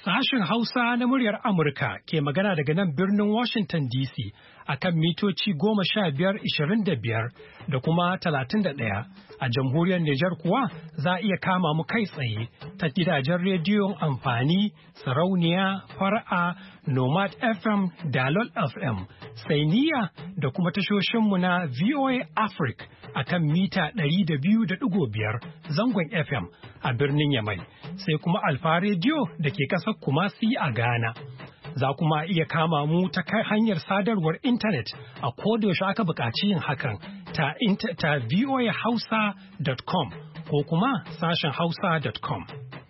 Sashen Hausa na muryar Amurka ke magana daga nan birnin Washington DC a kan mitoci 15-25 da kuma 31. A jamhuriyar Nijar kuwa za a iya kama mu kai tsaye ta gidajen rediyon amfani, sarauniya, fara'a, Nomad FM, Dalol FM, Sainiya da kuma tashoshinmu na VOA Africa a kan mita 200.5 zangon FM a birnin Yamai, sai kuma Alfa Radio da ke ƙasar Kumasi a Ghana. Za kuma iya kama mu ta hanyar sadarwar intanet a kodayaushe aka buƙaci yin hakan ta voahausa.com ko kuma sashen hausa.com.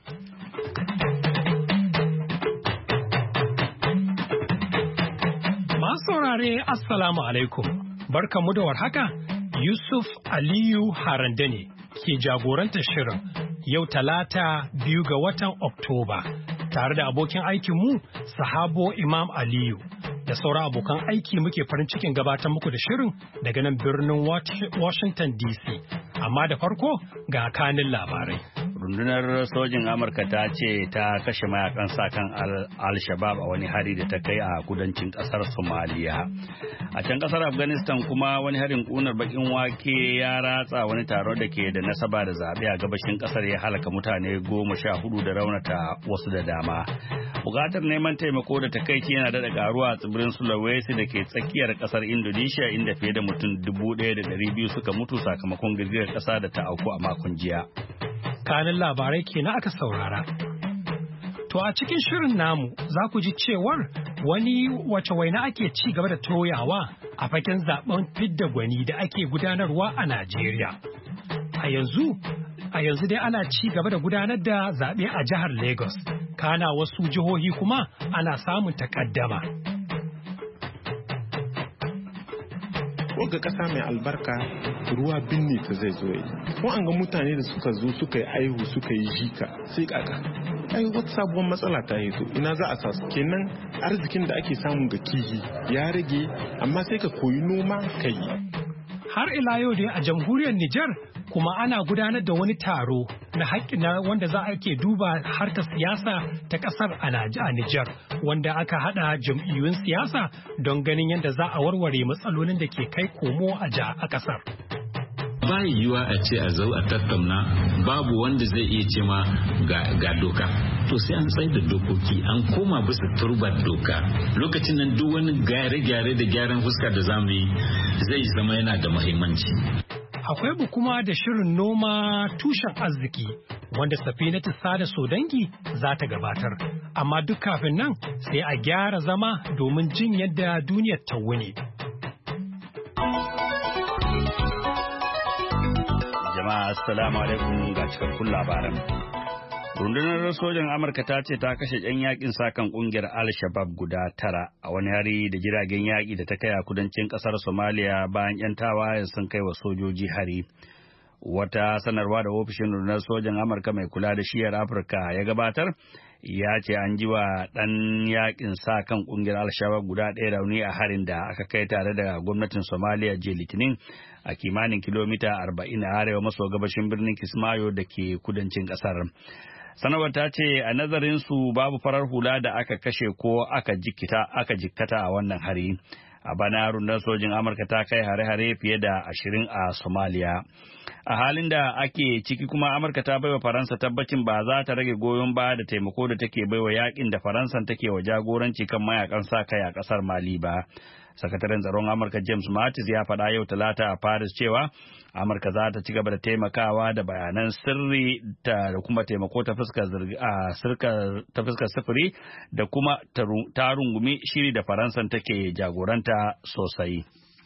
Masu saurare Assalamu alaikum, barkanmu da warhaka. Yusuf Aliyu Harande ne ke jagorantar shirin yau Talata 2 ga watan Oktoba. Tare da abokin aikinmu Sahabo Imam Aliyu da sauran abokan aiki muke farin cikin gabatar muku da shirin daga nan birnin Washington DC. Amma da farko ga kanin labarai. Rundunar sojin Amurka ta ce ta kashe mayakan sa-kan Al-Shabaab a wani hari da ta kai a kudancin kasar Somalia. A can kasar Afghanistan kuma wani harin kunar bakin wake ya ratsa wani taro da ke da nasaba da zaɓe a gabashin kasar ya halaka mutane 14 da raunata wasu da dama. Bukatar neman taimako da takaici yana daɗa ƙaruwa a tsibirin Sulawesi da ke tsakiyar kasar Indonesia inda fiye da mutum 1,200 suka mutu sakamakon girgizar ƙasa da ta auku a makon jiya. Kanin labarai kenan aka saurara. To a cikin shirin namu za ku ji cewar wace waina ake ci gaba da toyawa a fagen zaben fidda gwani da ake gudanarwa a Najeriya. A yanzu dai ana ci gaba da gudanar da zaɓe a jihar Lagos. Kana wasu jihohi kuma ana samun takaddama. Wagga ƙasa mai albarka ruwa binne ta zai zo yi. Ko an ga mutane da suka zo suka yi aihu suka yi jika sai kaka. Ai wata sabuwar matsala ta yi ina za a sa su kenan arzikin da ake samu ga kihi ya rage amma sai ka koyi noma ka yi. Har ila yau dai a jamhuriyar Nijar kuma ana gudanar da wani taro na haƙƙi wanda za a ke duba harkar siyasa ta ƙasar a Nijar wanda aka haɗa jam'iyyun siyasa don ganin yadda za a warware matsalolin da ke kai komo a ƙasar. Ba yiwuwa a ce a zo a tattauna babu wanda zai iya ce ma ga doka. To sai an tsaye da dokoki an koma bisa turbar doka. Lokacin nan duk wani gyare-gyare da gyaran fuska da zamu yi zai zama yana da muhimmanci. Akwai mu kuma da shirin noma tushen arziki wanda Safinatu Sada Sodangi za ta gabatar. Amma duk kafin nan sai a gyara zama domin jin yadda duniyar ta wuni. Jama'a assalamu alaikum ga cikakkun labaran. Rundunar sojan Amurka ta ce ta kashe 'yan yakin sakan kungiyar Al-Shabaab guda 9 a wani hari da jiragen yaki da ta kai a kudancin kasar Somalia bayan 'yan tawayen sun kai wa sojoji hari. Wata sanarwa da ofishin rundunar sojan Amurka mai kula da shiyar Afirka ya gabatar ya ce an ji wa ɗan yakin sakan kungiyar Al-Shabaab guda 1 rauni a harin da aka kai tare da gwamnatin Somalia jiya Litinin a kimanin kilomita 40 a arewa maso gabashin birnin Kismayo da ke kudancin kasar. Sanarwar ta ce a nazarinsu babu farar hula da aka kashe ko aka jikkata a wannan hari. A bana rundunar sojin Amurka ta kai hare-hare fiye da 20 a Somalia. A halin da ake ciki kuma Amurka ta baiwa Faransa tabbacin ba za ta rage goyon baya da taimako da take baiwa yakin da Faransan take wa jagoranci kan mayakan sa kai a kasar Mali ba. Sakataren tsaron Amurka James Mattis ya faɗa yau Talata a Paris cewa Amurka za ta ci gaba da taimakawa da bayanan sirri da kuma taimako ta fuskar sufuri da kuma ta rungumi shiri da Faransan take jagoranta sosai.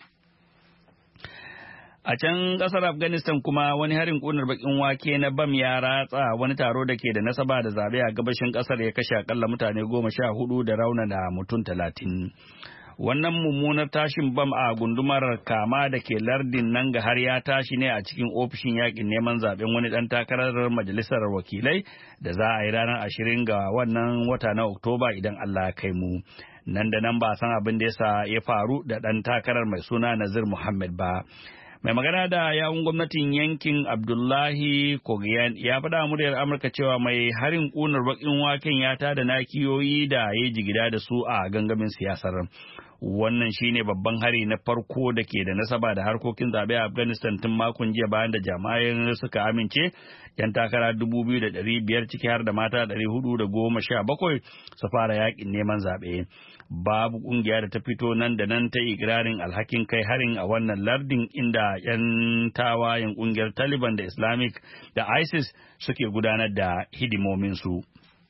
A can kasar Afghanistan kuma wani harin kunar bakin wake na bam ya ratsa wani taro da ke da nasaba da zabe a gabashin kasar ya kashe akalla mutane 14 da raunana mutum 30. Wannan mummunar tashin bam a gundumar Kama da ke lardin nan ga har ya tashi ne a cikin ofishin yakin neman zaben wani dan takarar majalisar wakilai da za a yi ranar 20 ga wannan wata na Oktoba idan Allah ya kai mu. Nan da nan ba san abin da ya faru da dan takarar mai suna Nazir Muhammad ba. Mai magana da yawun gwamnatin yankin Abdullahi Kogiyan ya faɗa muryar Amurka cewa mai harin ƙunar baƙin waken ya tada nakiyoyi da ya jigida da su a gangamin siyasar. Wannan shine babban hari na farko da ke da nasaba da harkokin zaɓe a Afghanistan tun makon jiya bayan da jama'ai suka amince 'yan takara 2,500 ciki har da mata 417 su fara yakin neman zaɓe. Babu ƙungiya da ta fito nan da nan ta ikirarin alhakin kai harin a wannan lardin inda 'yan tawayen ƙungiyar Taliban da Islamic da ISIS suke gudanar da hidimominsu.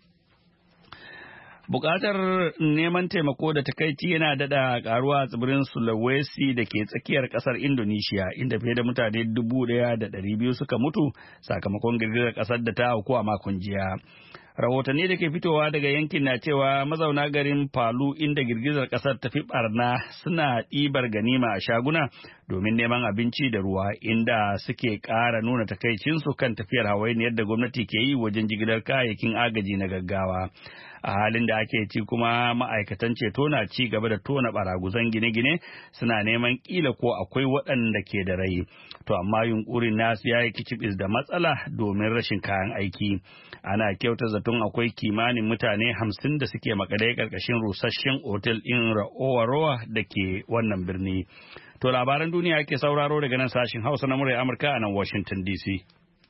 Bukatar neman taimako da takaici yana daɗa ƙaruwa a tsibirin Sulawesi da ke tsakiyar ƙasar Indonesia, inda fiye da mutane 1,200 suka mutu sakamakon girgizar ƙasar da ta auku a makon jiya. Rahotanni da ke fitowa daga yankin na cewa mazauna garin Palu inda girgizar ƙasar ta fi ɓarna suna ɗibar ganima a shaguna domin neman abinci da ruwa, inda suke ƙara nuna takaicinsu kan tafiyar hawainiyar da gwamnati ke yi wajen jigilar kayayyakin agaji na gaggawa. A halin da ake ci kuma ma'aikatan ceto na ci gaba da tona baraguzan gine-gine suna neman kila ko akwai waɗanda ke da rai. To amma yunkurin nasu ya yi kicibis da matsala domin rashin kayan aiki. Ana kyauta zaton akwai kimanin mutane 50 da suke makale ƙarƙashin rusasshen otel ɗin Roa da ke wannan birni. To labaran duniya ke sauraro daga nan sashin Hausa na muryar Amurka a nan Washington DC.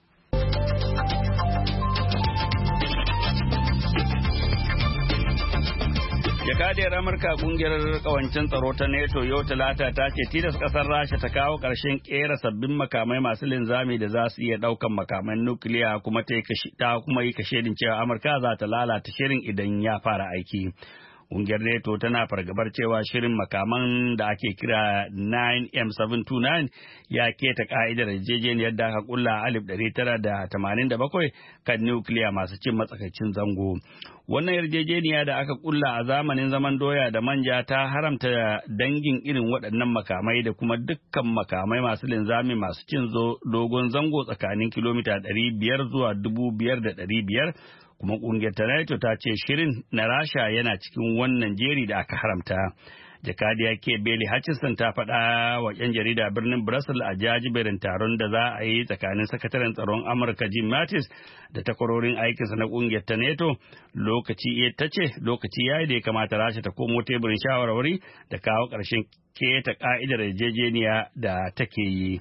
Jakadiyar Amurka kungiyar kawancin tsaro ta NATO yau Talata ta ce tilas kasar Rasha ta kawo ƙarshen kera sabbin makamai masu linzami da za su iya ɗaukan makaman nukiliya kuma ta kuma yi kashedin cewa Amurka za ta lalata shirin idan ya fara aiki. Ƙungiyar NATO tana fargabar cewa shirin makaman da ake kira 9M729 ya keta ka'idar yarjejeniyar da aka kulla 1987 kan nukiliya masu cin matsakaicin zango. Wannan yarjejeniya da aka kulla a zamanin zaman doya da manja ta haramta dangin irin waɗannan makamai da kuma dukkan makamai masu linzami masu cin dogon zango tsakanin kilomita 500 zuwa 5,500. Kuma ƙungiyar ta NATO ta ce shirin na Rasha yana cikin wannan jeri da aka haramta. Jakadiya ke Bailey Hutchinson ta faɗa wa 'yan jarida birnin Brussels a jajiberin taron da za a yi tsakanin sakataren tsaron Amurka Jim Mattis da takwarorin aikinsa na ƙungiyar ta NATO lokaci yayi da ya kamata Rasha ta komo teburin shawarwari da kawo ƙarshen keta ƙa'idar yarjejeniya da take yi.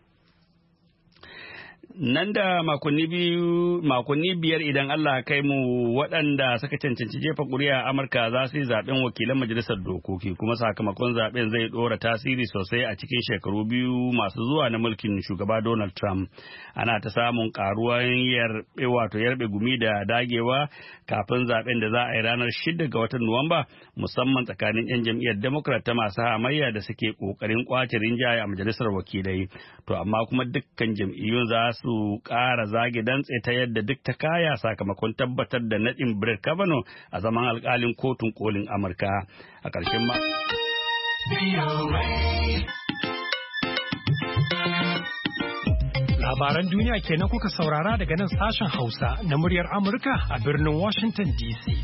Nan da makonni biyar idan Allah kai mu waɗanda suka cancanci jefa ƙuri'a a Amurka za su yi zaɓen wakilan majalisar dokoki kuma sakamakon zaɓen zai ɗora tasiri sosai a cikin shekaru biyu masu zuwa na mulkin shugaba Donald Trump. Ana ta samun ƙaruwar yarbe gumi da dagewa kafin zaɓen da za a yi ranar 6 ga watan Nuwamba musamman tsakanin 'yan jam'iyyar Democrat ta masu hamayya da suke ƙoƙarin ƙwace rinjaye a majalisar wakilai. To amma kuma dukkan jam'iyyun za su ƙara zage dantse ta yadda duk ta kaya sakamakon tabbatar da naɗin Brett Kavanaugh a zaman alƙalin kotun kolin Amurka. A ƙarshen ma. Labaran duniya kenan kuka saurara daga nan sashen Hausa na muryar Amurka a birnin Washington DC.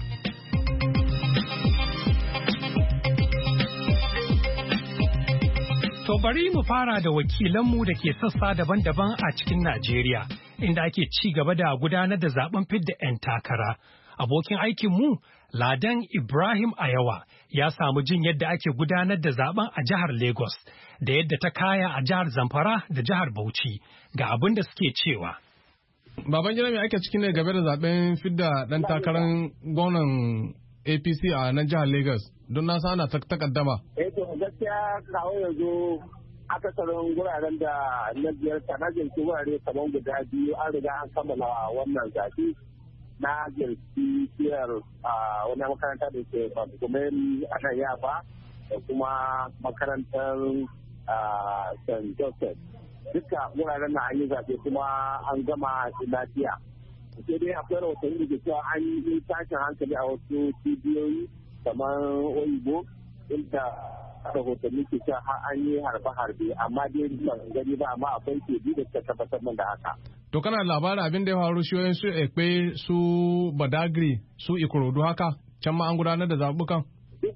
To bari mu fara da wakilanmu da ke sassa daban-daban a cikin Najeriya, inda ake ci gaba da gudanar da zaben fidda 'yan takara. Abokin aikinmu, Ladan Ibrahim Ayawa, ya samu jin yadda ake gudanar da zaben a jihar Lagos, da yadda ta kaya a jihar Zamfara da jihar Bauchi, ga abin da suke cewa. Baban gida mai ake cikin ne game da zaben fidda ɗan takarar gwamnan APC a nan jihar Lagos, don na ana takaddama. Gaskiya kawo yanzu akasarin guraren da na ziyarta na jirki wurare kamar guda biyu an riga an kammala wannan zafi na jirki siyar a wani makaranta da ke Babgumeri a nan Yaba da kuma makarantar St. Joseph. Duka wuraren na an yi zafi kuma an gama lafiya. Sai dai akwai rahotanni da ke cewa an yi tashin hankali a wasu cibiyoyi kamar Oyibo inda rahotanni ke cewa an yi harbe-harbe amma dai ban gani ba amma akwai ke biyu da suka tabbatar min da haka. To kana labarin abin da ya faru shi su Ekpe su Badagry su Ikorodu haka can ma an gudanar da zabukan? Duk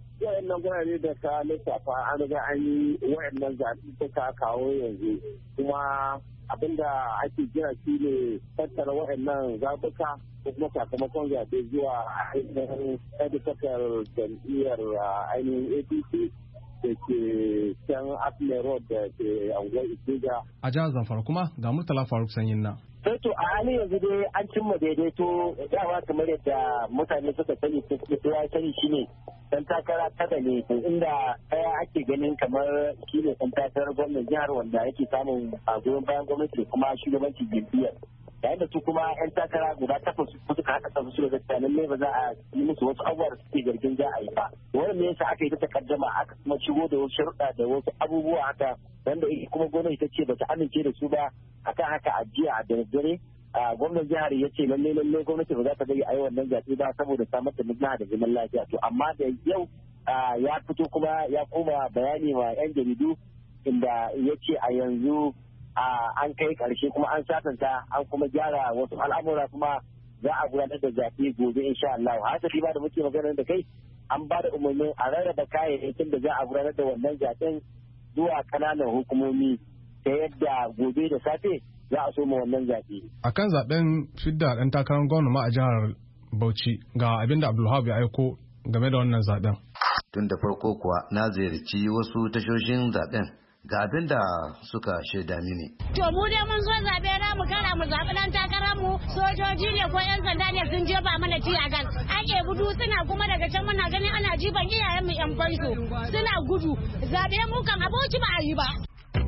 wayannan gurare da ka lissafa an riga an yi wayannan zaɓuɓɓuka kawo yanzu kuma abinda ake jira shi ne tattara wayannan zaɓuɓɓuka ko kuma sakamakon zaɓe zuwa ainihin hedikwatar jam'iyyar ainihin APC da ke can Afle Road da ke anguwar Ikeja. A jihar Zamfara kuma ga Murtala Faruk Sanyin na. To a halin yanzu dai an cimma daidaito dama kamar yadda mutane suka sani ko ya sani shine dan takara kada ne inda ɗaya ake ganin kamar shi ne dan takarar gwamnan jihar wanda yake samun goyon bayan gwamnati kuma shugabancin jam'iyyar. Yayin da su kuma 'yan takara guda 8 suka haɗa kansu su da tsanin ne ba za a yi musu wasu abubuwa da suke zargin za a yi ba. Wannan ne yasa aka yi ta takaddama aka kuma shigo da wasu sharuɗa da wasu abubuwa haka wanda kuma gwamnati ta ce ba ta amince da su ba akan haka a jiya a daddare gwamnan jihar ya ce lalle gwamnati ba za ta bari a yi wannan zaɓe ba saboda samar da maslaha da zaman lafiya to amma da yau ya fito kuma ya koma bayani wa 'yan jaridu inda ya ce a yanzu an kai ƙarshe kuma an satanta an kuma gyara wasu al'amura kuma za a gudanar da zaɓe gobe insha Allah hasali ba da muke magana da kai an ba da umarnin a rarraba kayayyakin da za a gudanar da wannan zaɓen zuwa ƙananan hukumomi ta yadda gobe da safe za a soma wannan zaɓe. A kan zaɓen fidda ɗan takarar gwamna a jihar Bauchi ga abin da Abdulwahab ya aiko game da wannan zaɓen. Tun da farko kuwa na ziyarci wasu tashoshin zaɓen ga abin da suka shaida mini. To mu dai mun zo zaɓe na mu kara mu zaɓi ɗan takarar mu sojoji ne ko 'yan sanda ne sun jefa mana tiya gas. An gudu suna kuma daga can muna ganin ana jiban iyayen mu 'yan kwanso suna gudu zaɓe mu kan aboki ba a yi ba.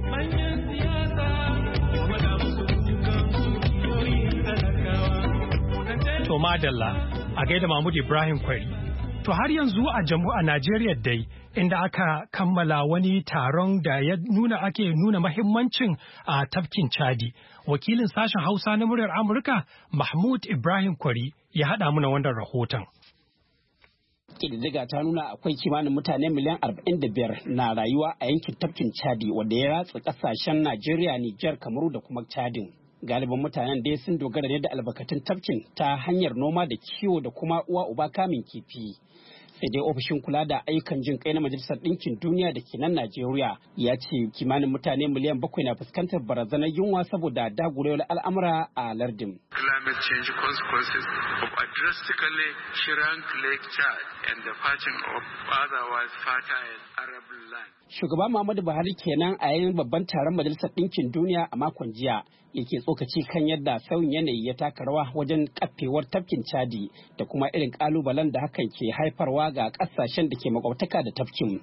To madalla a gaida Mahmud Ibrahim Kwari. To har yanzu a Najeriya dai inda aka kammala wani taron da ake nuna mahimmancin a tafkin Chadi. Wakilin sashen Hausa na muryar Amurka Mahmud Ibrahim Kwari ya haɗa muna wannan rahoton. Ƙididdiga ta nuna akwai kimanin mutane miliyan 45 na rayuwa a yankin tafkin Chadi wanda ya ratsa ƙasashen Najeriya, Nijar, Kamaru da kuma Chadin. Galibin mutanen dai sun dogara ne da albarkatun tafkin ta hanyar noma da kiwo da kuma uwa uba kamin kifi. Sai dai ofishin kula da ayyukan jin kai na Majalisar Ɗinkin Duniya da ke nan Najeriya ya ce kimanin mutane miliyan 7 na fuskantar barazanar yunwa saboda dagurewar al'amura a lardin. Climate change consequences of a drastically shrunk Lake Chad and the patching of otherwise fertile Arab land. Shugaba Muhammadu Buhari kenan a yayin babban taron Majalisar Ɗinkin Duniya a makon jiya yake tsokaci kan yadda sauyin yanayi ya taka rawa wajen kafewar tafkin Chadi da kuma irin kalubalen da hakan ke haifarwa ga kasashen da ke makwabtaka da tafkin.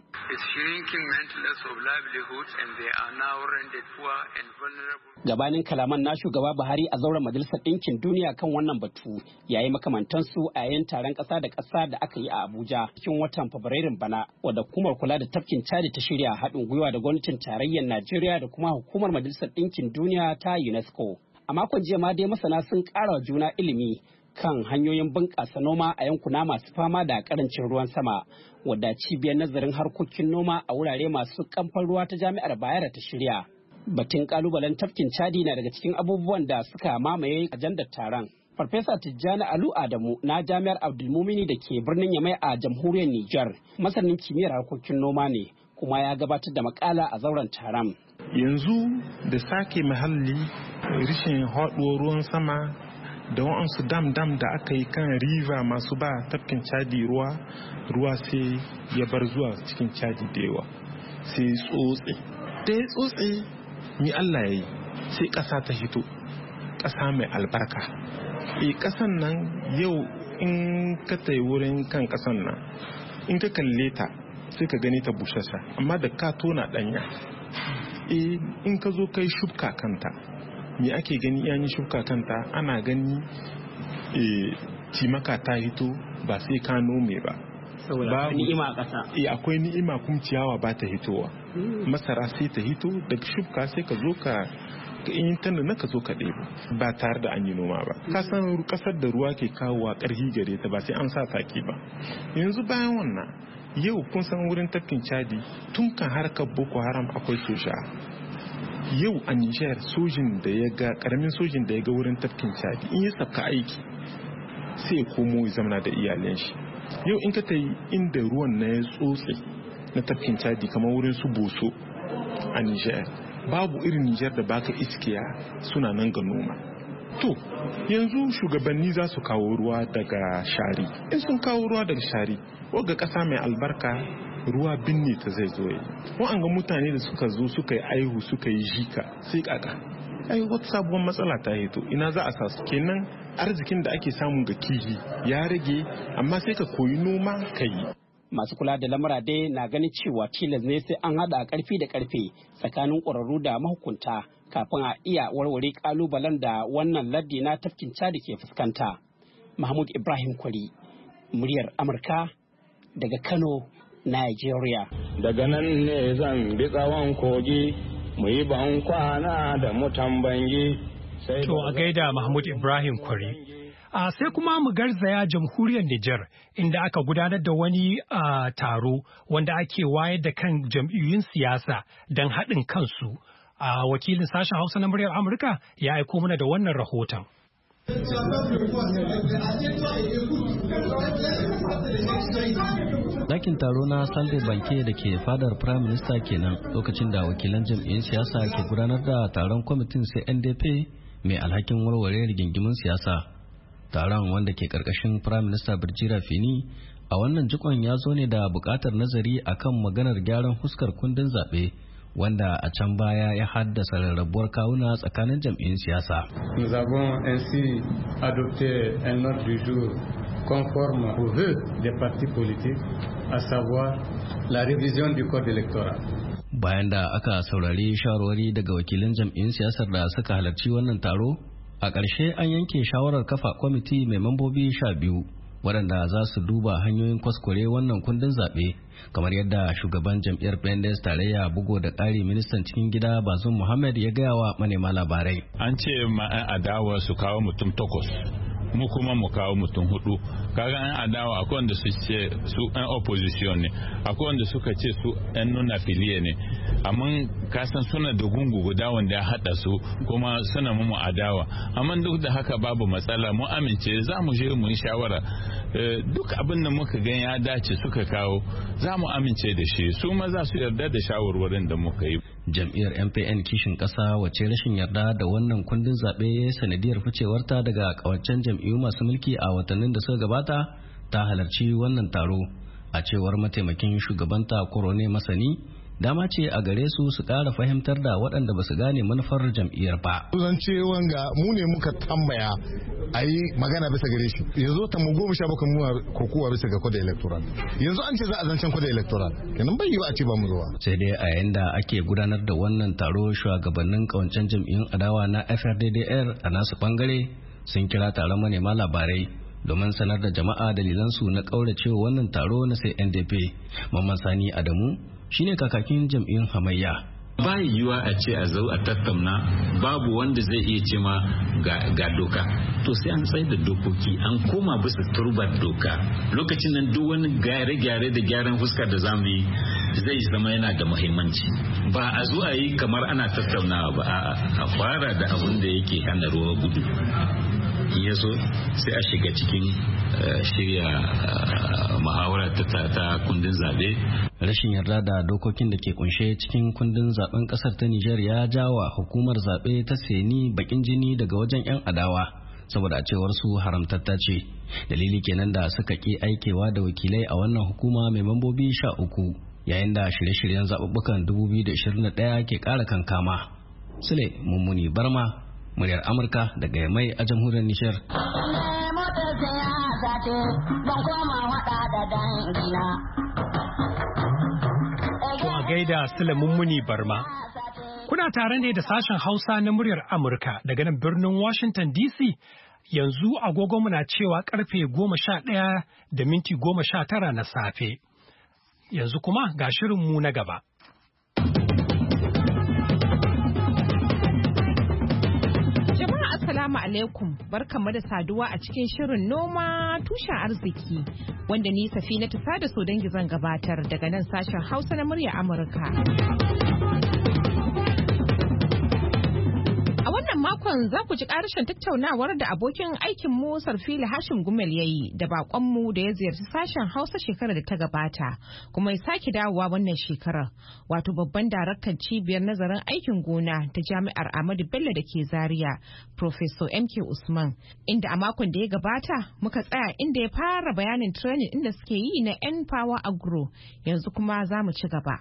Gabanin kalaman na shugaba Buhari a zauren Majalisar Ɗinkin Duniya kan wannan batu yayi makamantansu a yayin taron ƙasa da ƙasa da aka yi a Abuja cikin watan Fabrairun bana wadda hukumar kula da tafkin Chadi ta shirya haɗin gwiwa da gwamnatin tarayyar Najeriya da kuma hukumar Majalisar Ɗinkin Duniya ta UNESCO. A makon jiya ma dai masana sun ƙara wa juna ilimi kan hanyoyin bunƙasa noma a yankuna masu fama da ƙarancin ruwan sama, wadda cibiyar nazarin harkokin noma a wurare masu kamfan ruwa ta Jami'ar Bayero ta shirya. Batun ƙalubalen tafkin Chadi na daga cikin abubuwan da suka mamaye ajandar taron. Farfesa Tijjani Alu Adamu na Jami'ar Abdulmumini da ke birnin Yamai a jamhuriyar Nijar, masanin kimiyyar harkokin noma ne, kuma ya gabatar da makala a zauren taron. Yanzu da sake muhalli, rishin haɗuwar ruwan sama da wa'ansu dam da aka yi kan riva masu ba tafkin Chadi ruwa sai ya bar zuwa cikin Chadi da yawa sai tsotse. Da ya tsotse ni Allah ya yi sai ƙasa ta hito, ƙasa mai albarka. Ƙasan nan yau in ka tai wurin kan ƙasan nan in ka kalle ta sai ka gani ta bushasha, amma da ka tona ɗanya in ka zo kai shubka kanta me ake gani yayin shubka kanta ana gani cimaka ta hito ba sai ka nome ba. Saboda ni'ima a ƙasa. Akwai ni'ima kuma ciyawa ba ta hitowa. Masara sai ta hito daga shubka sai ka zo ka in tana na ka zo ka ɗebo ba tare da an yi noma ba. Ka san ƙasar da ruwa ke kawowa ƙarfi gare ta ba sai an sa taki ba. Yanzu bayan wannan yau kun san wurin tafkin Chadi tun kan harkar Boko Haram akwai soja. Yau a Nijar karamin sojin da ya ga wurin tafkin Chadi in ya saka aiki sai ya komo ya zamana da iyalan shi yau in ka ta yi inda ruwan na ya tsotse na tafkin Chadi kamar wurin su Boso a Niger, babu irin Niger da baka iskiya suna nan ga noma. To yanzu shugabanni za su kawo ruwa daga shari, in sun kawo ruwa daga shari wagga ƙasa mai albarka ruwa binne ta zai zo yi. Wa'anga mutane da suka zo suka yi aihu suka yi jika sai kaka ai wata sabuwar matsala ta hito, ina za a sa su? Kenan arzikin da ake samu ga kihi ya rage, amma sai ka koyi noma ka yi. Masu kula da lamura dai na ganin cewa tilas ne sai an haɗa ƙarfi da ƙarfe tsakanin ƙwararru da mahukunta kafin a iya warware ƙalubalen da wannan lardi na tafkin Chadi ke fuskanta. Mahmud Ibrahim Kwari, muryar Amurka daga Kano, Nigeria. Daga nan ne zan bi tsawon kogi mu yi ban kwana da mutan bangi. To a gaida Mahmud Ibrahim Kwari. Sai kuma mu garzaya jamhuriyar Nijar inda aka gudanar da wani taro wanda ake wayar da kan jam'iyyun siyasa don haɗin kansu. Wakilin sashen Hausa na muryar Amurka ya aiko mana da wannan rahoton. Dakin taro na Salde Banke da ke fadar Prime Minister kenan lokacin da wakilan jam'iyyun siyasa ke gudanar da taron kwamitin CNDP mai alhakin warware rigingimun siyasa. Taron wanda ke karkashin Prime Minister Birjira Fini a wannan jikon ya zo ne da bukatar nazari akan maganar gyaran huskar kundin zaɓe wanda a can baya ya haddasa rarrabuwar kawuna tsakanin jam'iyyun siyasa. Nous avons ainsi adopté un ordre du jour conforme aux vœux des partis politiques, à savoir la révision du code électoral. Bayan da aka saurari shawarwari daga wakilan jam'iyyun siyasar da suka halarci wannan taro, a ƙarshe an yanke shawarar kafa kwamiti mai mambobi 12 waɗanda za su duba hanyoyin kwaskware wannan kundin zaɓe kamar yadda shugaban jam'iyyar PNDS tarayya bugo da ƙari ministan cikin gida Bazum Muhammad ya gaya wa manema labarai. An ce ma'an adawa su kawo mutum 8, mu kuma mu kawo mutum 4. Kaga an adawa akwai wanda su ce su ɗan opposition ne, akwai wanda suka ce su ɗan nuna filiye ne, amma kasan suna da gungu guda wanda ya haɗa su kuma suna mu adawa, amma duk da haka babu matsala, mu amince za mu je mu yi shawara. Duk abin da muka gan ya dace suka kawo za mu amince da shi, su ma za su yarda da shawarwarin da muka yi. Jam'iyyar MPN kishin ƙasa wace rashin yarda da wannan kundin zaɓe sanadiyar ficewarta daga ƙawancen jam'iyyu masu mulki a watannin da suka gabata ta halarci wannan taro. A cewar mataimakin shugabanta Korone Masani, dama ce a gare su su ƙara fahimtar da waɗanda ba su gane manufar jam'iyyar ba. Zance wanga mu ne muka tambaya a yi magana bisa gare shi. Yanzu ta mu 17 mu kokowa bisa ga kwada electoral. Yanzu an ce za a zancen kwada electoral. Kenan bai yi a ce ba mu zuwa. Sai dai a yayin da ake gudanar da wannan taro shugabannin kawancen jam'iyyun adawa na FRDDR a nasu bangare sun kira taron manema labarai domin sanar da jama'a dalilansu na kauracewa wannan taro na CNDP. Mamman Sani Adamu shine kakakin jam'iyyun hamayya. Ba yiwuwa a ce a zo a tattauna babu wanda zai iya ce ma ga doka, to sai an tsaye da dokoki an koma bisa turbar doka. Lokacin nan duk wani gyare-gyare da gyaran fuska da zamu yi zai zama yana da muhimmanci. Ba a zo a yi kamar ana tattaunawa ba, a fara da abin da yake hana ruwa gudu. Ya so sai a shiga cikin shirya muhawara ta kundin zabe. Rashin yarda da dokokin da ke kunshe cikin kundin zaben kasar ta Nijar ya jawa hukumar zabe ta Seni bakin jini daga wajen 'yan adawa saboda a cewar su haramtatta ce. Dalili kenan da suka ki aikewa da wakilai a wannan hukuma mai mambobi 13 yayin da shirye-shiryen zaɓuɓɓukan 2021 ke ƙara kankama. Sule Mummuni Barma, muryar Amurka daga Yamai a jamhuriyar Nijar. To a gaida Sule Mummuni Barma. Kuna tare ne da sashen Hausa na muryar Amurka daga nan birnin Washington DC. Yanzu agogo muna cewa karfe 11:19 na safe. Yanzu kuma ga shirinmu na gaba. Assalamu alaikum, barkamu da saduwa a cikin shirin noma tushen arziki wanda ni Safinatu Sada Sodangi zan gabatar daga nan sashen Hausa na murya Amurka. A wannan makon za ku ji ƙarshen tattaunawar da abokin aikin mu Sarfili Hashim Gumel ya yi da baƙonmu da ya ziyarci sashen Hausa shekarar da ta gabata kuma ya sake dawowa wannan shekarar, wato babban daraktan cibiyar nazarin aikin gona ta Jami'ar Ahmadu Bello da ke Zaria, Professor MK Usman, inda a makon da ya gabata muka tsaya inda ya fara bayanin training inda suke yi na N-Power Agro. Yanzu kuma za mu ci gaba.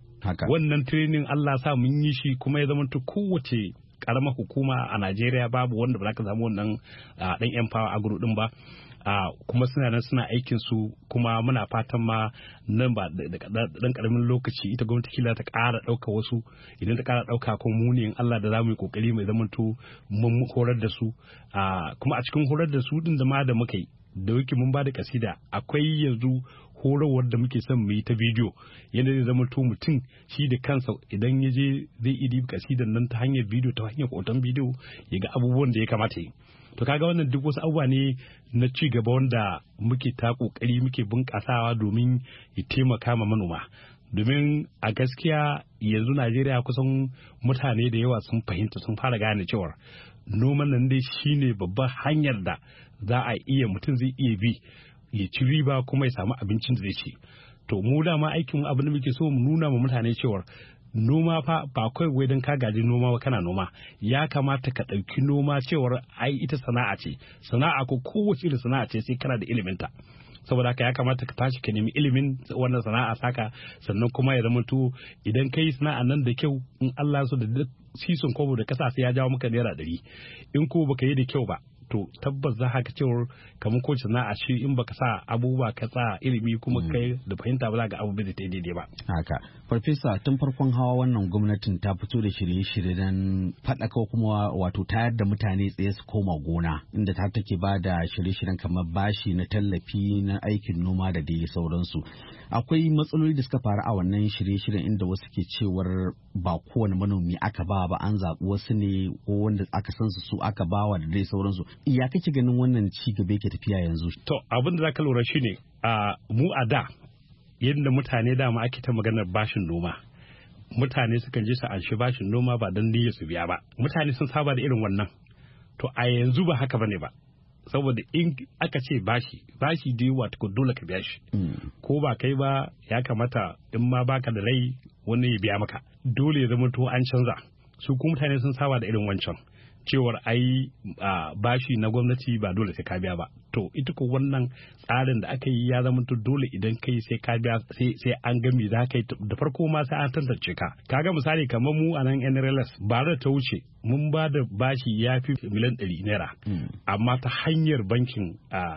Wannan training Allah sa mun yi shi kuma ya zama kowace karamar hukuma a Najeriya babu wanda ba za ka samu wannan dan N-Power Agro din ba. Kuma suna nan suna aikin su, kuma muna fatan ma nan ba da dan karamin lokaci ita gwamnati kila ta ƙara ɗauka wasu, idan ta ƙara ɗauka kuma mu ne in Allah da za mu yi kokari mai zamanto mun horar da su, kuma a cikin horar da su din da ma da muka yi da yake mun ba da kasida, akwai yanzu horarwar da muke son mu yi ta bidiyo yadda zai zama to mutum shi da kansa idan ya je zai iya kasidan nan ta hanyar bidiyo, ta hanyar hoton bidiyo, ya ga abubuwan da ya kamata yi. To kaga wannan duk wasu abubuwa ne na ci gaba wanda muke ta kokari muke bunƙasawa domin ya taimaka ma manoma. Domin a gaskiya yanzu Najeriya kusan mutane da yawa sun fahimta, sun fara gane cewa noman nan dai shine babban hanyar da za a iya mutum zai iya bi ya ci riba kuma ya samu abincin da zai ci. To mu dama aikin abin da muke so mu nuna ma mutane cewa noma fa ba kai wai don ka gaji noma ba kana noma, ya kamata ka ɗauki noma cewar ai ita sana'a ce, sana'a ko kowace irin sana'a ce sai kana da iliminta. Saboda haka ya kamata ka tashi ka nemi ilimin wannan sana'a saka, sannan kuma ya zama to idan ka yi sana'a nan da kyau in Allah so da sisin kobo da kasa sai ya jawo maka naira 100, in ko baka yi da kyau ba to tabbas za ka cewar kamar ko sana'a shi in baka sa abubuwa ka sa ilimi kuma kai da fahimta ba za ga abubuwa da ta daidai ba. Haka farfesa, tun farkon hawa wannan gwamnatin ta fito da shirye-shirye don faɗaka kuma wato tayar da mutane tsaye su koma gona, inda ta take ba da shirye-shiryen kamar bashi na tallafi na aikin noma da dai sauransu. Akwai matsaloli da suka faru a wannan shirye-shiryen inda wasu ke cewar ba kowane manomi aka ba an zaɓi wasu ne ko wanda aka san su aka bawa da dai sauransu. Ya kake ganin wannan ci gaba yake tafiya yanzu? To abin da zaka lura shine mu a da yadda mutane dama ake ta maganar bashin noma, mutane sukan je su anshi bashin noma ba don niyyar su biya ba, mutane sun saba da irin wannan. To a yanzu ba haka bane ba, saboda in aka ce bashi da yawa ko dole ka biya shi, ko ba kai ba ya kamata in ma baka da rai wani ya biya maka, dole ya zama to an canza. Su kuma mutane sun saba da irin wancan cewar ai bashi na gwamnati ba dole sai ka biya ba. To ita ko wannan tsarin da aka yi ya zama to dole idan kai sai ka biya, sai an ga me za ka yi da farko ma sai an tantance ka. Kaga misali kamar mu a nan NRLS ba da ta wuce mun ba da bashi ya fi miliyan 100 naira, amma ta hanyar bankin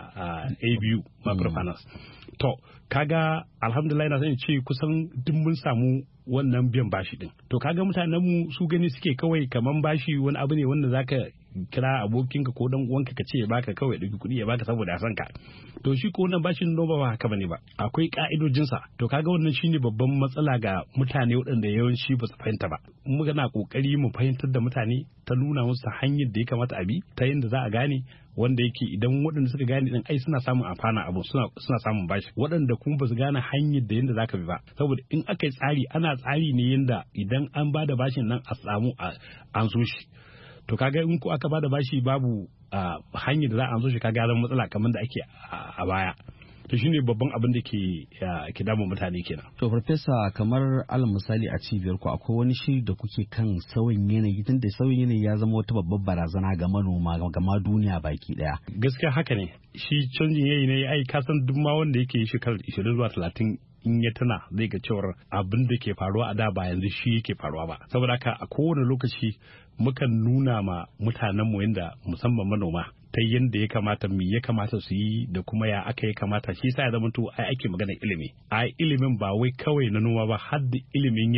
ABU microfinance. To kaga alhamdulillah na sani ce kusan duk mun samu wannan biyan bashi din. To kaga mutanen mu su gani suke kawai kaman bashi wani abu ne wanda zaka kira abokinka ko dan uwanka ka ce ya baka kawai dauki kuɗi ya baka saboda a san ka. To shi ko wannan bashin noma ba haka bane ba, akwai ka'idojinsa. To kaga wannan shine babban matsala ga mutane waɗanda yawanci ba su fahimta ba. Muka na kokari mu fahimtar da mutane ta nuna musu hanyar da ya kamata a bi ta yadda za a gane, wanda yake idan waɗanda suka gane din ai suna samun amfana abu, suna samun bashi. Waɗanda kuma ba su gane hanyar da yadda zaka bi ba, saboda in aka yi tsari ana tsari ne yadda idan an ba da bashin nan a samu an so shi. To kaga in ko aka ba da bashi babu hanyar da za a so shi, kaga ran matsala kamar da ake a baya. To shine babban abin da ke damun mutane kenan. To farfesa, kamar alal misali a cibiyar ku akwai wani shiri da kuke kan sauyin yanayi, tun da sauyin yanayi ya zama wata babbar barazana ga manoma ga ma duniya baki daya. Gaskiya haka ne, shi canjin yanayi ne ai ka san duk ma wanda yake shekarar 20 zuwa 30 in ya tana zai ga cewar abin da ke faruwa a da ba yanzu shi yake faruwa ba. Saboda haka a kowane lokaci mukan nuna ma mutanenmu yadda musamman manoma ta yadda ya kamata me ya kamata su yi da kuma ya aka ya kamata. Shi sa ya zama to ai ake magana ilimi, ai ilimin ba wai kawai na noma ba har da ilimin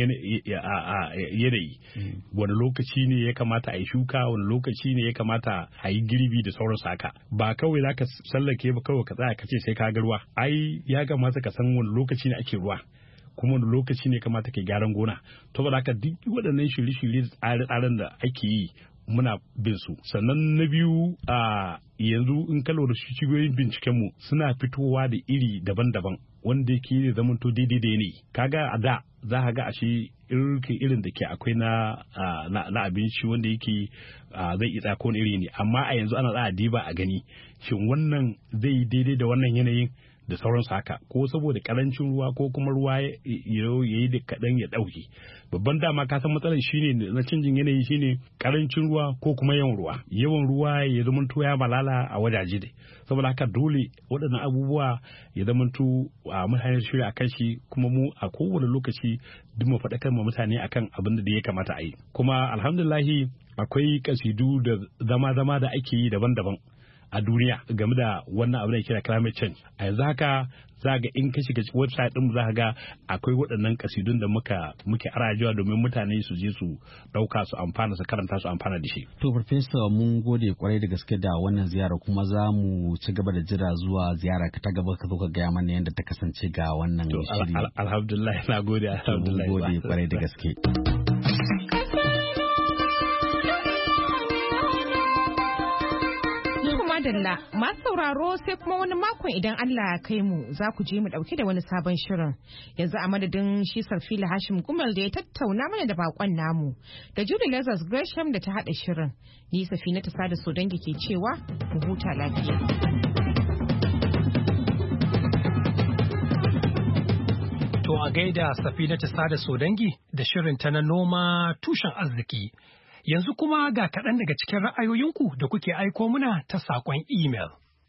yanayi. Wani lokaci ne ya kamata a yi shuka, wani lokaci ne ya kamata a yi girbi da sauransu haka. Ba kawai za ka sallake ba kawai ka tsaya ka ce sai ka ga ruwa, ai ya kamata ka san wani lokaci ne ake ruwa, kuma wani lokaci ne kamata ka gyaran gona. To ba haka duk waɗannan shirye-shirye tsare-tsaren da ake yi muna bin su. Sannan na biyu yanzu in ka lura cibiyoyin binciken mu suna fitowa da iri daban-daban wanda yake zamanto daidai da yanayi. Kaga a da za ka ga a shi irin da ke akwai na abinci wanda yake zai isa ko iri ne, amma a yanzu ana za a diba a gani shin wannan zai yi daidai da wannan yanayin da sauransu haka, ko saboda karancin ruwa ko kuma ruwa ya yi da kaɗan ya ɗauke. Babban dama ka san matsalar shine na canjin yanayi shine karancin ruwa ko kuma yawan ruwa ya zamanto ya malala a wajaje dai, saboda haka dole waɗannan abubuwa ya zamanto mutane shirya a kan shi, kuma mu a kowane lokaci duk mu faɗakar ma mutane akan abin da ya kamata a yi. Kuma alhamdulillahi akwai kasidu da zama da ake yi daban-daban a duniya game da wannan abin da kira climate change. A yanzu haka za ga in ka shiga website din za ka ga akwai waɗannan kasidun da muke arajewa domin mutane su je su ɗauka su amfana, su karanta su amfana da shi. To Farfesa, mun gode kwarai da gaske da wannan ziyara, kuma za mu ci gaba da jira zuwa ziyara ta gaba ka zo ka gaya mana yadda ta kasance ga wannan shiri. Alhamdulillah, na gode. Alhamdulillah, mun gode kwarai da gaske. Madalla, masu sauraro sai kuma wani makon idan Allah ya kai mu za ku je mu dauke da wani sabon shirin. Yanzu a madadin shi Sarfila Hashim Gumal da ya tattauna mana da bakon namu, da Julie Lazarus Gresham da ta hada shirin. Ni Safinatu Sada Sodangi ke cewa mu huta lafiya. To a gaida Safinatu Sada Sodangi da shirin ta na noma tushen arziki. Yanzu kuma ga kaɗan daga cikin ra'ayoyinku da kuke aiko muna ta saƙon imel.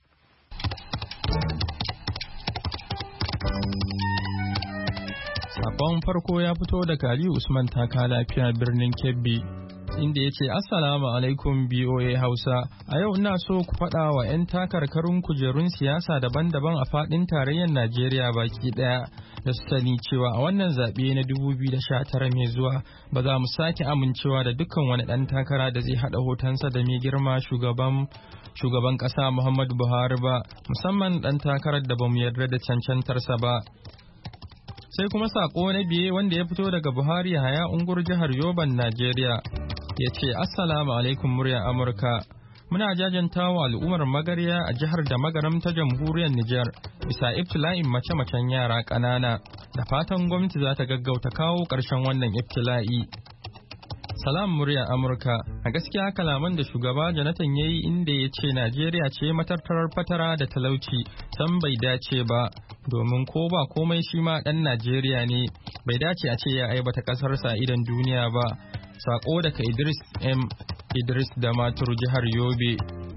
Sakon farko ya fito daga Aliyu Usman Taka Lafiya birnin Kebbi, inda ya ce Assalamu alaikum BOA Hausa. A yau ina so ku faɗa wa 'yan takarkarun kujerun siyasa daban-daban a faɗin tarayyar Najeriya baki ɗaya da su sani cewa a wannan zaɓe na 2019 mai zuwa ba za mu sake amincewa da dukkan wani ɗan takara da zai haɗa hotonsa da mai girma shugaban ƙasa Muhammadu Buhari ba, musamman ɗan takarar da ba mu yarda da cancantarsa ba. Sai kuma saƙo na biye wanda ya fito daga Buhari Yahaya Ungur jihar Yoban, Najeriya, ya ce Assalamu alaikum murya Amurka. Muna jajanta wa al'ummar Magarya a jihar da Magaram ta jamhuriyar Nijar bisa ibtila'in mace-macen yara ƙanana, da fatan gwamnati za ta gaggauta kawo ƙarshen wannan ibtila'i. Salam murya Amurka, a gaskiya kalaman da shugaba Jonathan ya yi inda ya ce Najeriya ce matattarar fatara da talauci san bai dace ba, domin ko ba komai shi ma ɗan Najeriya ne, bai dace a ce ya aibata ƙasarsa idan duniya ba. Sako daga Idris da Maturu jihar Yobe.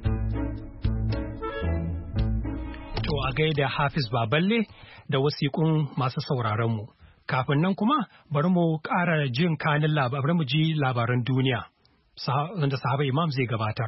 To a gaida Hafiz Baballe da wasiƙun masu sauraronmu. Kafin nan kuma bari mu ƙara jin kanin bari mu ji labaran duniya. Wanda sahaba Imam zai gabatar.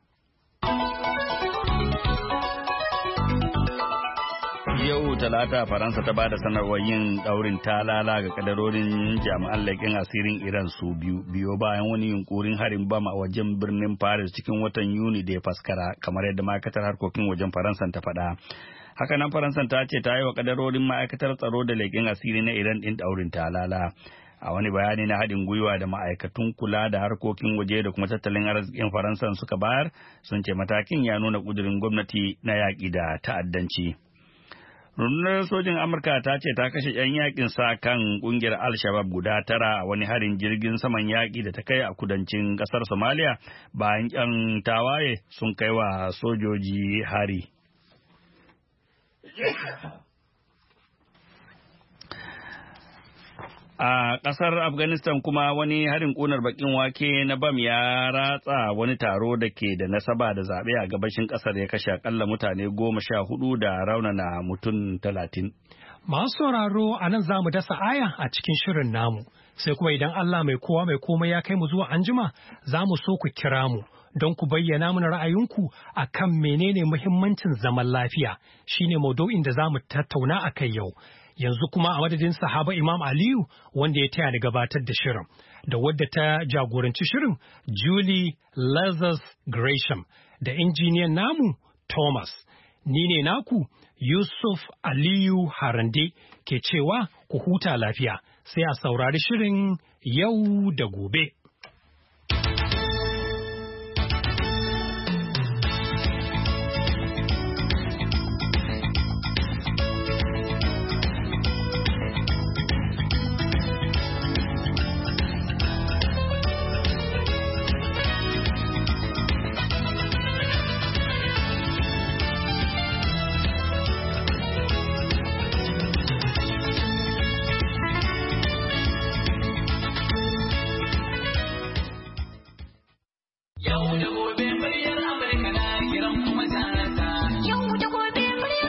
Yau Talata Faransa ta bada sanarwar yin daurin talala ga kadarorin jami'an leƙen asirin Iran su biyo bayan wani yunkurin harin bam a wajen birnin Paris cikin watan Yuni da ya faskara, kamar yadda ma'aikatar harkokin wajen Faransa ta faɗa. Hakanan Faransa ta ce ta yi wa kadarorin ma'aikatar tsaro da leƙen asiri na Iran ɗin daurin talala. A wani bayani na haɗin gwiwa da ma'aikatun kula da harkokin waje da kuma tattalin arzikin Faransa suka bayar, sun ce matakin ya nuna ƙudurin gwamnati na yaƙi da ta'addanci. Rundunar sojin Amurka ta ce ta kashe 'yan yakin sa kan kungiyar Al-Shabaab guda 9 a wani harin jirgin saman yaƙi da ta kai a kudancin ƙasar Somalia bayan 'yan tawaye sun kai wa sojoji hari. A ƙasar Afghanistan kuma wani harin ƙunar baƙin wake na bam ya ratsa wani taro da ke da nasaba da zaɓe a gabashin ƙasar, ya kashe akalla mutane 14 da raunana mutum 30. Masu sauraro, a nan za mu dasa aya a cikin shirin namu, sai kuma idan Allah mai kowa mai komai ya kai mu zuwa anjima, za mu so ku kira mu don ku bayyana mana ra'ayinku a kan menene muhimmancin zaman lafiya, shine maudu'in da za mu tattauna a kai yau. Yanzu kuma a madadin sahaba Imam Aliyu wanda ya taya ni gabatar da shirin, da wadda ta jagoranci shirin Julie Lazarus Gresham, da injiniyan namu Thomas. Ni ne naku Yusuf Aliyu Harande ke cewa ku huta lafiya, sai a saurari shirin yau da gobe.